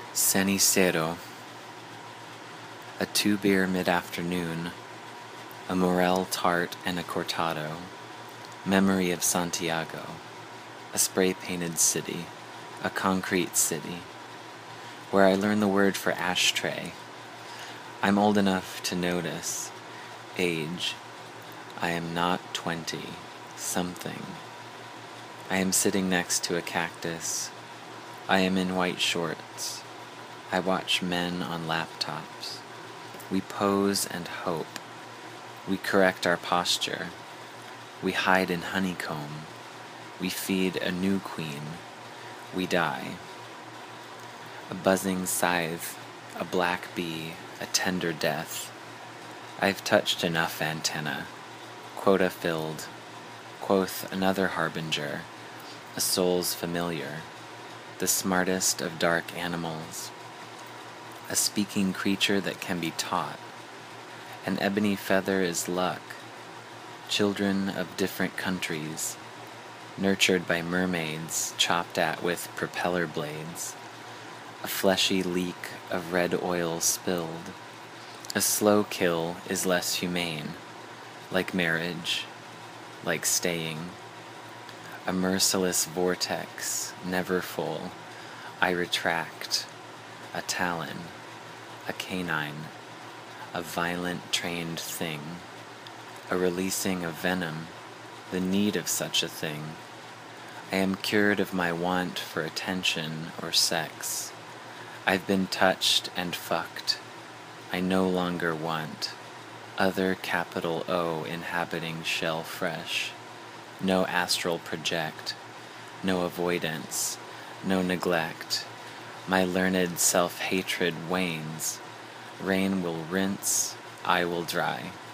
Cenicero, a 2-beer mid-afternoon, a morel tart and a cortado, memory of Santiago, a spray-painted city, a concrete city, where I learned the word for ashtray. I'm old enough to notice age. I am not 20, something. I am sitting next to a cactus. I am in white shorts. I watch men on laptops. We pose and hope. We correct our posture. We hide in honeycomb. We feed a new queen. We die. A buzzing scythe, a black bee, a tender death. I've touched enough antenna. Quota filled. Quoth another harbinger, a soul's familiar, the smartest of dark animals, a speaking creature that can be taught. An ebony feather is luck, children of different countries, nurtured by mermaids chopped at with propeller blades, a fleshy leak of red oil spilled. A slow kill is less humane, like marriage, like staying. A merciless vortex, never full, I retract, a talon, a canine, a violent trained thing, a releasing of venom, the need of such a thing. I am cured of my want for attention or sex. I've been touched and fucked. I no longer want. Other capital O inhabiting shell fresh. No astral project. No avoidance. No neglect. My learned self-hatred wanes. Rain will rinse. I will dry.